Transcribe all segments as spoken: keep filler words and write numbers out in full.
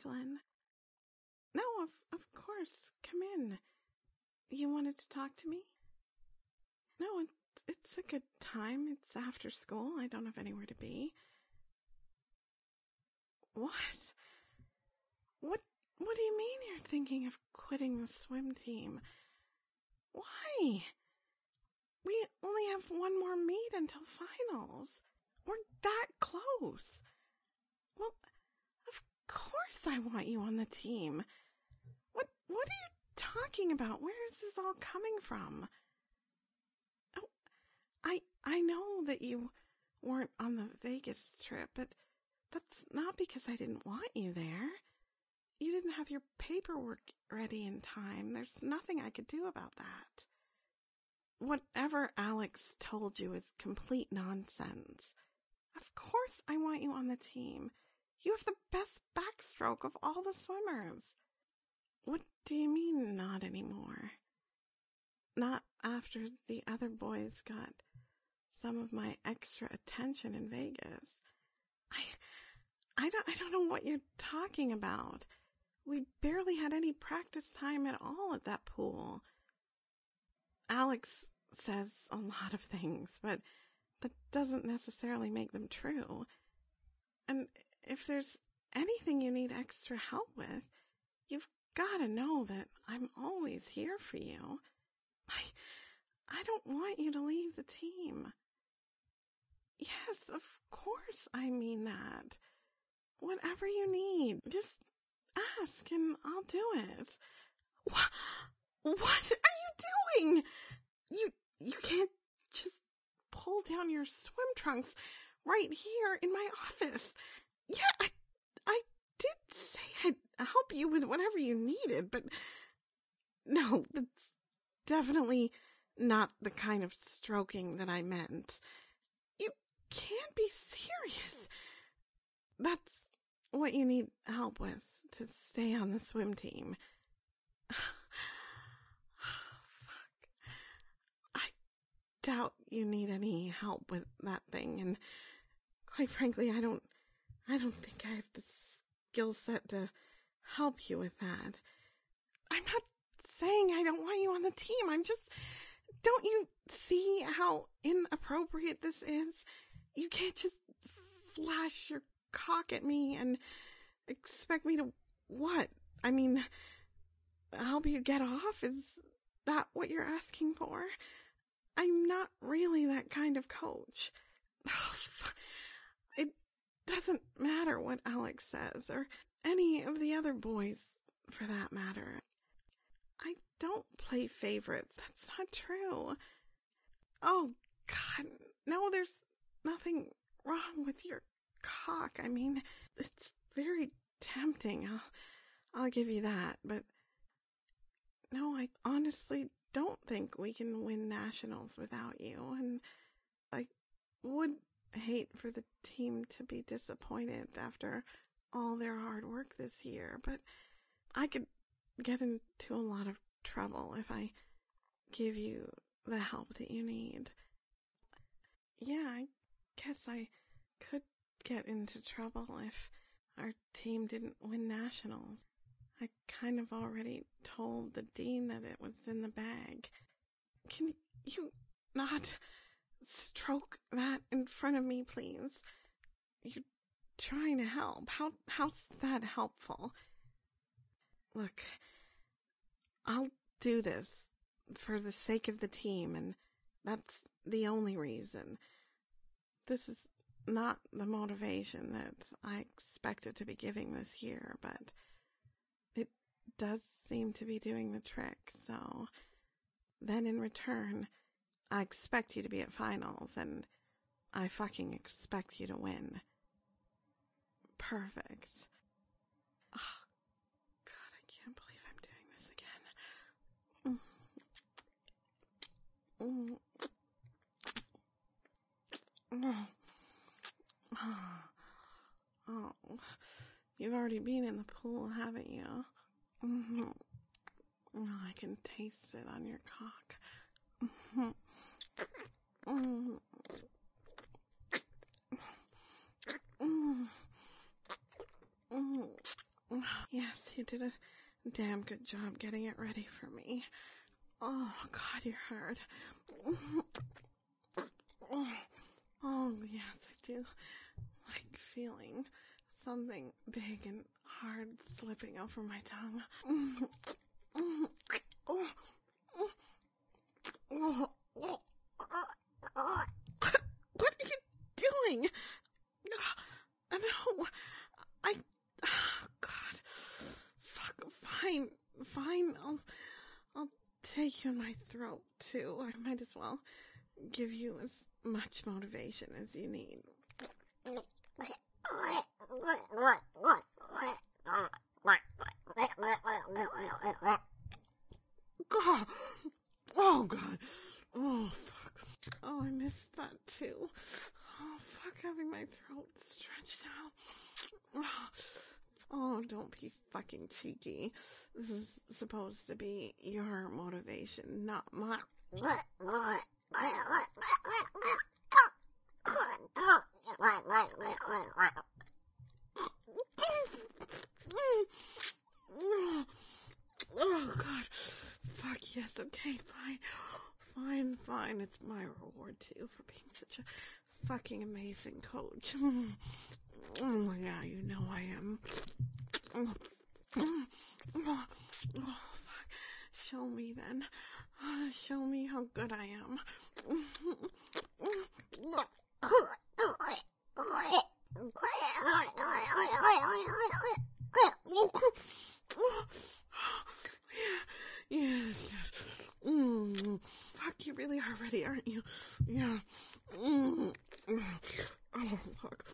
Magdalene. No, of, of course. Come in. You wanted to talk to me? No, it's, it's a good time. It's after school. I don't have anywhere to be. What? What, what do you mean you're thinking of quitting the swim team? Why? We only have one more meet until finals. We're that close. Well, of course I want you on the team. What what are you talking about? Where is this all coming from? Oh, I I know that you weren't on the Vegas trip, but that's not because I didn't want you there. You didn't have your paperwork ready in time. There's nothing I could do about that. Whatever Alex told you is complete nonsense. Of course I want you on the team. You have the best backstroke of all the swimmers. What do you mean, not anymore? Not after the other boys got some of my extra attention in Vegas. I, I don't, I don't know what you're talking about. We barely had any practice time at all at that pool. Alex says a lot of things, but that doesn't necessarily make them true. And if there's anything you need extra help with, you've got to know that I'm always here for you. I, I don't want you to leave the team. Yes, of course I mean that. Whatever you need, just ask and I'll do it. What, what are you doing? You, you can't just pull down your swim trunks right here in my office. Yeah, I, I did say I'd help you with whatever you needed, but no, that's definitely not the kind of stroking that I meant. You can't be serious. That's what you need help with to stay on the swim team. Doubt you need any help with that thing, and quite frankly, I don't, I don't think I have the skill set to help you with that. I'm not saying I don't want you on the team. I'm just, don't you see how inappropriate this is? You can't just flash your cock at me and expect me to what? I mean, help you get off? Is that what you're asking for? I'm not really that kind of coach. It doesn't matter what Alex says, or any of the other boys, for that matter. I don't play favorites. That's not true. Oh, God, no, there's nothing wrong with your cock. I mean, it's very tempting. I'll, I'll give you that, but no, I honestly don't think we can win nationals without you, and I would hate for the team to be disappointed after all their hard work this year, but I could get into a lot of trouble if I give you the help that you need. Yeah, I guess I could get into trouble if our team didn't win nationals. I kind of already told the dean that it was in the bag. Can you not stroke that in front of me, please? You're trying to help. How how's that helpful? Look, I'll do this for the sake of the team, and that's the only reason. This is not the motivation that I expected to be giving this year, but it does seem to be doing the trick, so then in return, I expect you to be at finals, and I fucking expect you to win. Perfect. Oh, God, I can't believe I'm doing this again. Mm. Mm. Oh. Oh. You've already been in the pool, haven't you? Mm-hmm. Oh, I can taste it on your cock. Mm-hmm. Mm-hmm. Mm-hmm. Mm-hmm. Yes, you did a damn good job getting it ready for me. Oh, God, you're hard. Oh, oh, yes, I do like feeling something big and hard slipping over my tongue. What are you doing? No, I... Oh, God. Fuck, fine, fine, I'll, I'll take you in my throat, too. I might as well give you as much motivation as you need. God. Oh, God. Oh, fuck. Oh, I missed that, too. Oh, fuck, having my throat stretched out. Oh, oh, don't be fucking cheeky. This is supposed to be your motivation, not mine. Oh, God. Fuck, yes, okay, fine. Fine, fine. It's my reward, too, for being such a fucking amazing coach. Oh, yeah, you know I am. Oh, oh, fuck. Show me, then. Uh, show me how good I am. Yes, yes. Mm. Fuck, you really are ready, aren't you? Yeah. Mm. Oh, fuck.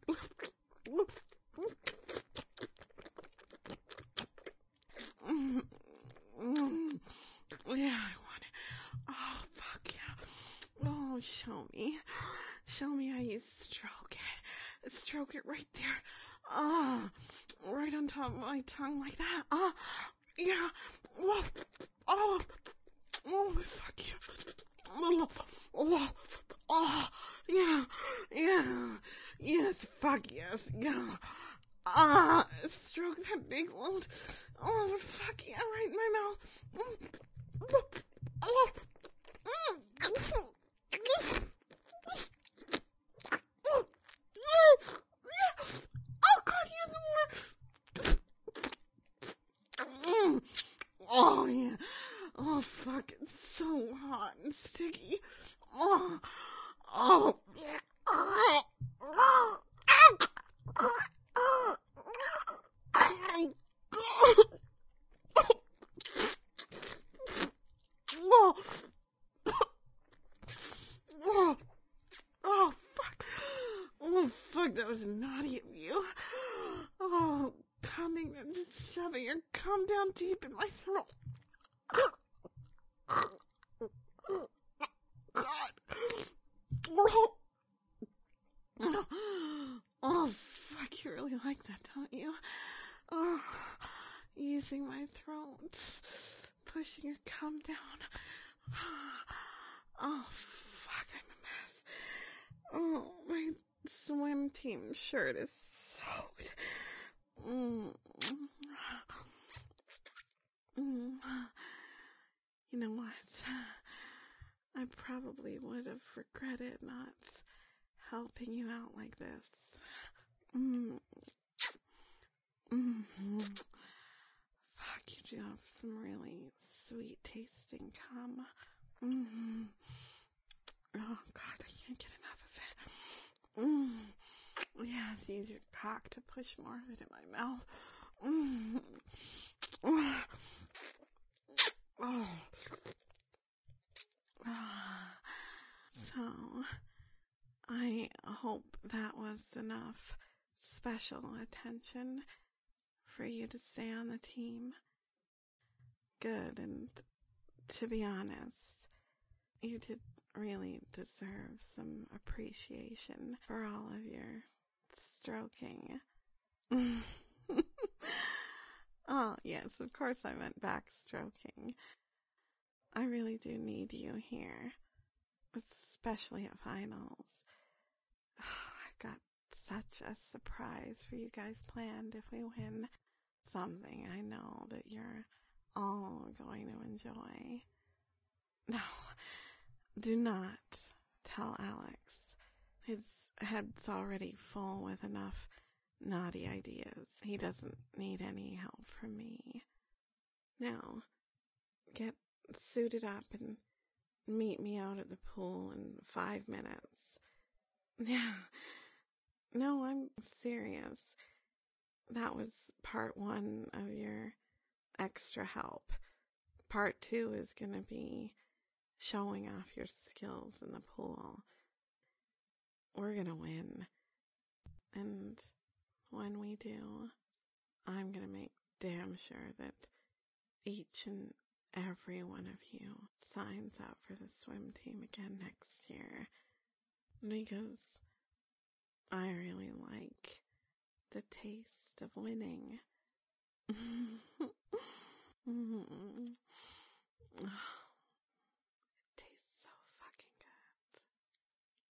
Mm. Mm. Yeah, I want it. Oh, fuck yeah. Oh, show me. Show me how you stroke it. Stroke it right there. Ah, oh, right on top of my tongue like that. Ah, oh, yeah. Oh, oh, oh, fuck you. Oh, oh, oh, yeah, yeah, yes, fuck yes, yeah. Ah, stroke that big load. Oh, fuck yeah, right in my mouth. Oh, oh, God, you mm. Oh, yeah. Oh, fuck, it's so hot and sticky. Oh, oh. Oh, oh, oh, fuck. Oh, fuck, that was naughty of you. Oh, coming and just shoving your cum down deep in my throat. God. Oh, oh, fuck, you really like that, don't you? Oh, using my throat, pushing your cum down. Oh, fuck, I'm a mess. Oh, my swim team shirt is soaked. Mm. Mm. You know what? I probably would have regretted not helping you out like this. Mm. Mm-hmm. Fuck, you do have some really sweet tasting cum. Mm-hmm. Oh, God, I can't get enough of it. Mm. Yes, use your cock to push more of it in my mouth. Mm. Oh. So, I hope that was enough special attention for you to stay on the team. Good, and to be honest, you did really deserve some appreciation for all of your stroking. Oh, yes, of course I meant backstroking. I really do need you here, especially at finals. I've got such a surprise for you guys planned if we win. something I know that you're all going to enjoy. No, do not tell Alex. His head's already full with enough naughty ideas. He doesn't need any help from me. Now, get suited up and meet me out at the pool in five minutes. Yeah, no, I'm serious. That was part one of your extra help. Part two is going to be showing off your skills in the pool. We're going to win. And when we do, I'm going to make damn sure that each and every one of you signs up for the swim team again next year. Because I really like the taste of winning.